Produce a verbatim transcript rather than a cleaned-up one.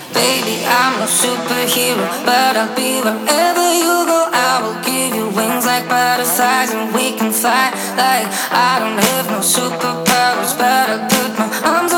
Baby, I'm no superhero, but I'll be wherever you go. I will give you wings like butterflies, and we can fly. Like I don't have no superpowers, but I put my arms